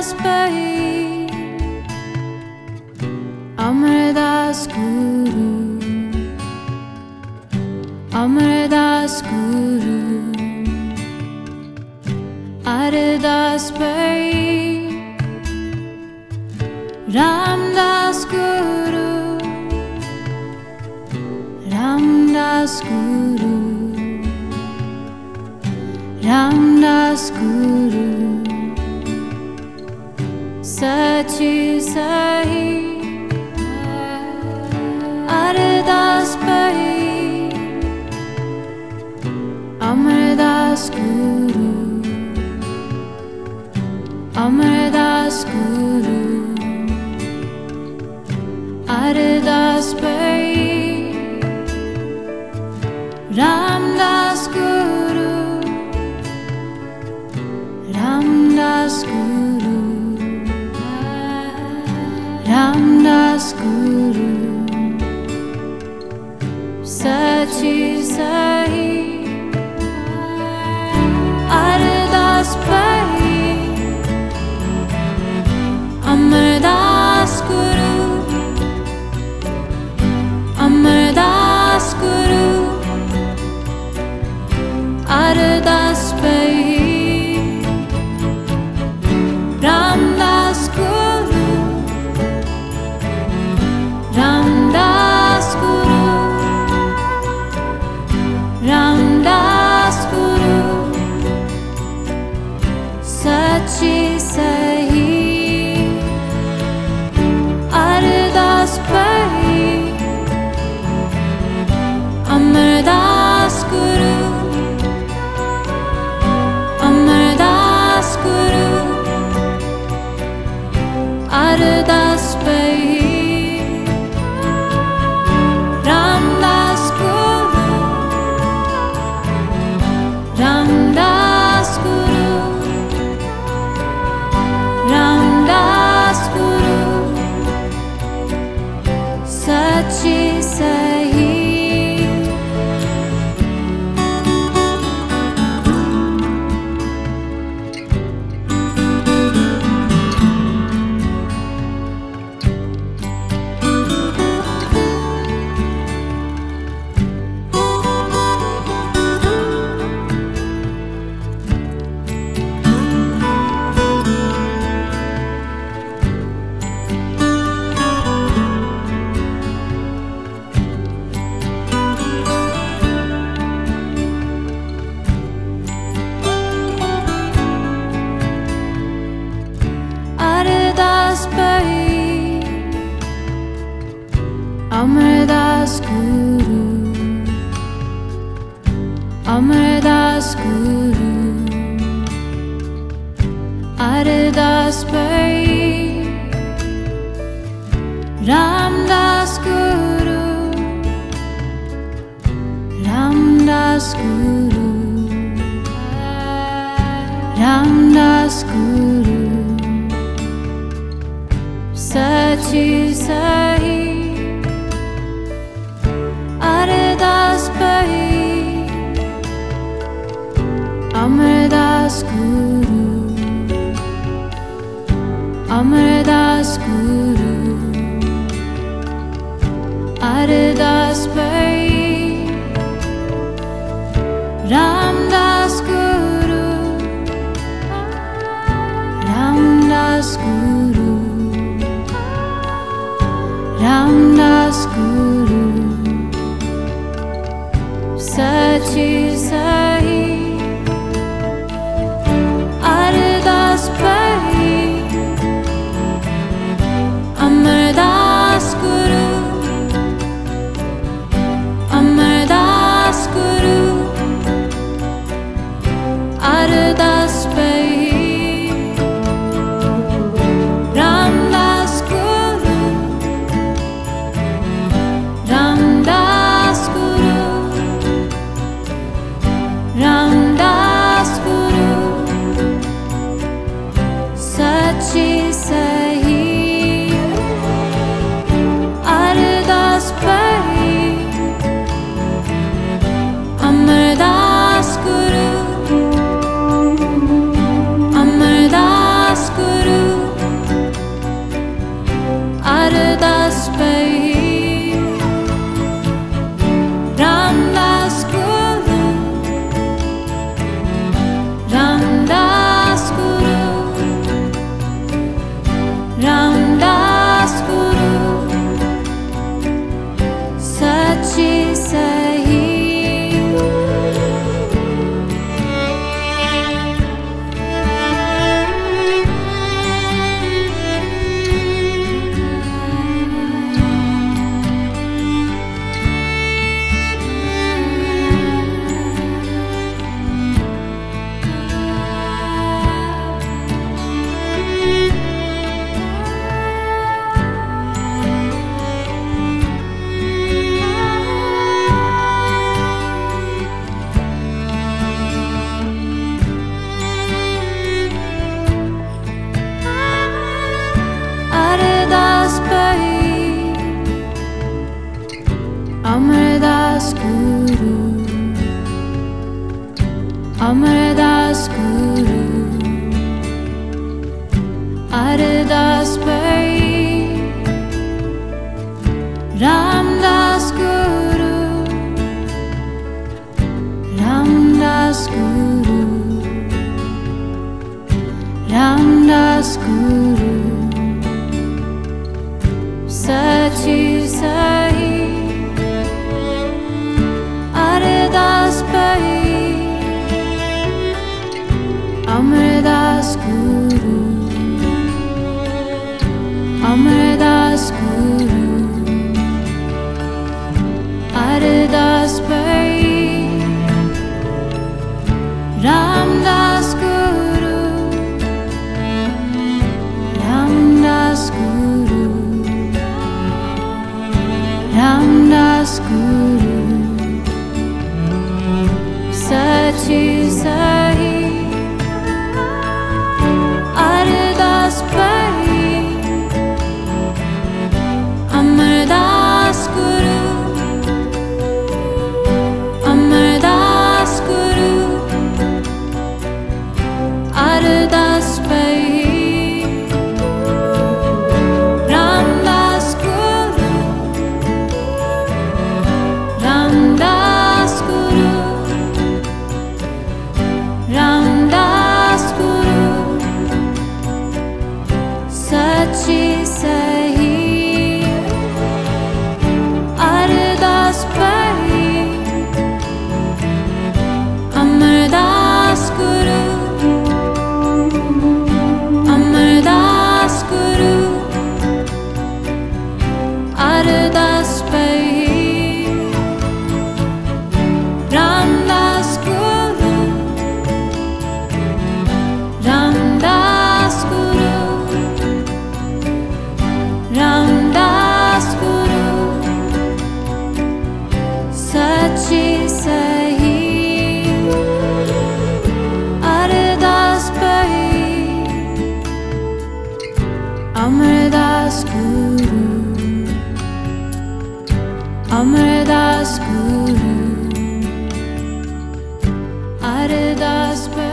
Amardas Pai, Amardas Guru, Amardas Guru, Ardas Pai, Ramdas Guru, Ramdas Guru, Ramdas Guru, Sachi Sahi, Ardas Pai, Amardas Guru, Amardas Guru, Ardas Pai, Ramdas Guru, Ramdas Guru, Ramdas Guru, Sachi Sahi, Ardas Pai, Amardas Guru, Amardas Guru, Ardas Pai, Ramdas Guru, Ramdas Guru, Ramdas Guru, Sachi Sahi, Ardas Pai, Amardas Guru, Amardas Guru, Ardas Pai, Ramdas Guru, Ramdas Guru, Ramdas Guru, Sachi Sahi. Ardas Pai, Amardas Guru, Amardas Guru, Ardas Pai, Ramdas Guru, Ramdas Guru, Ramdas Guru, Sachi Sahi, Ardas Pai, Amardas Guru, Amardas Guru, Ardas Pai, Ramdas Guru, Ramdas Guru, Ramdas Guru, Sachi Sahi, Ardas Pai, Amardas Guru, Amardas Guru, Amardas Guru, Ardas Pai, Ramdas Guru, Ramdas Guru, Ramdas Guru, Sachi Sahi, Ardas Pai, Amardas Guru, Amardas Guru, Ardas Pai, Ramdas Guru, Ramdas Guru, Ramdas Guru, Sachi Sahi, Ardas Pai, Amardas Guru, Amardas Guru, Ardas Pai, Ramdas Guru, Ramdas Guru, Ramdas Guru, Sachi Sahi, Ardas Pai, Amardas Guru, Amardas Guru, Ardas Pai, Ramdas Guru, Ramdas Guru, Ramdas Guru, Sachi Sahi, Ardas Pai, Amardas Guru, Amardas Guru, Ardas Pai.